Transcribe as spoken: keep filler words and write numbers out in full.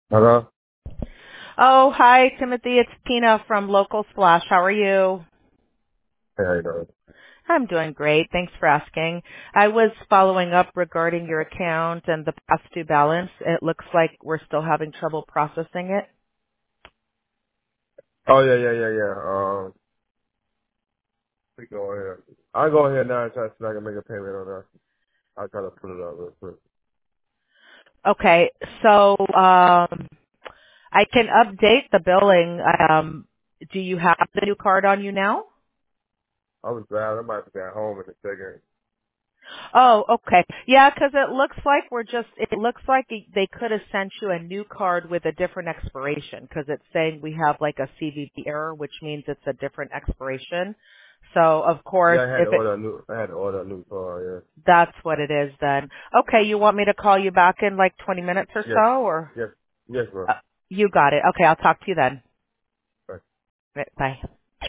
Hello? Oh, hi, Timothy. It's Tina from Local Splash. How are you? Hey, how you doing? I'm doing great. Thanks for asking. I was following up regarding your account and the past due balance. It looks like we're still having trouble processing it. Oh, yeah, yeah, yeah, yeah. Um, we go ahead. I'll go ahead now and try to see if I can make a payment on that. I'll try to put it up real quick. Okay, so um, I can update the billing. Um, do you have the new card on you now? I was driving. I might be at home in a second. Oh, okay. Yeah, 'cause it looks like we're just, it looks like they could have sent you a new card with a different expiration 'cause it's saying we have like a C V V error, which means it's a different expiration. So, of course, Yeah, I had to if it, order a new, I had to order a new car, that's what it is then. Okay, you want me to call you back in like twenty minutes or yeah. Yes, so, or? yes, yes, bro. Uh, you got it. Okay, I'll talk to you then. Bye. Bye.